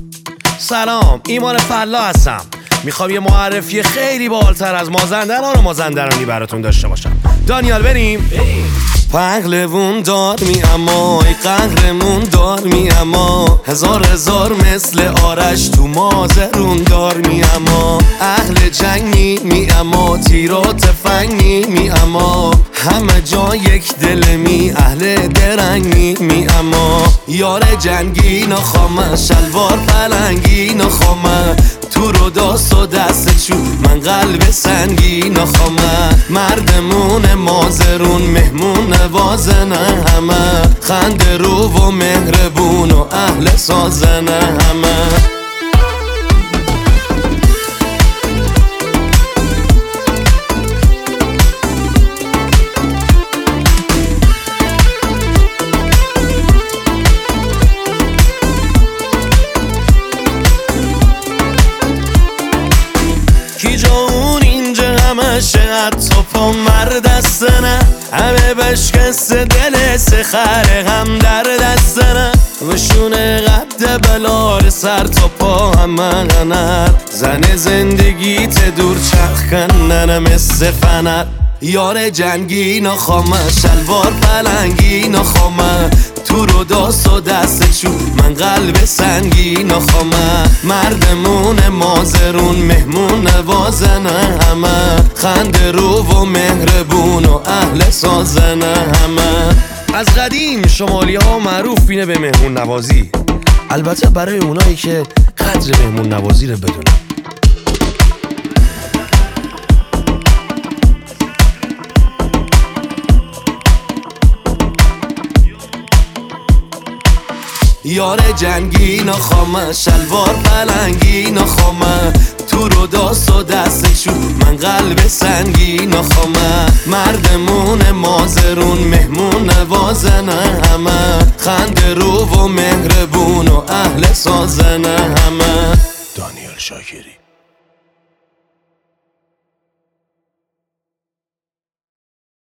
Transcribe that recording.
سلام، ایمان فلا هستم. میخوام یه معرفی خیلی بالاتر از مازندران و مازندرانی براتون داشته باشم. دانیال بریم؟ پهلوون دار می اما ای قهرمون دار می اما هزار مثل آرش تو مازرون دار می اما اهل جنگی می اما تیر و تفنگی می اما همه جا یک دل می اهل درنگی می اما یار جنگی نخوامه شلوار پلنگی نخوامه تو رو داست و دست چون من قلب سنگی نخوامه مردمون مازرون مهمون نوازنه همه خنده رو و مهربون و اهل سازنه همه کی جا اون اینجا همشه حتی پا مردسته نه همه بشکست دل سخر هم در دسته وشونه قد بلار سر تا پا همه غنر زن زندگیت دور چرخ کنن مثل فنر یار جنگی نخوامه شلوار پلنگی نخوامه تو رو داست و دست چون من قلب سنگی نخوامه مردمون مازرون مهمون نوازنه همه خنده رو و مهربون و اهل سازنه همه از قدیم شمالی ها معروف بینه به مهمون نوازی، البته برای اونایی که قدر مهمون نوازی رو بدونن. یار جنگی نخوامه شلوار پلنگی نخوامه تو رو داست و دست چون من قلب سنگی نخوامه مردمون مازرون مهمون نوازنه همه خنده رو و مهربون و اهل سازنه همه. دانیال شاکری.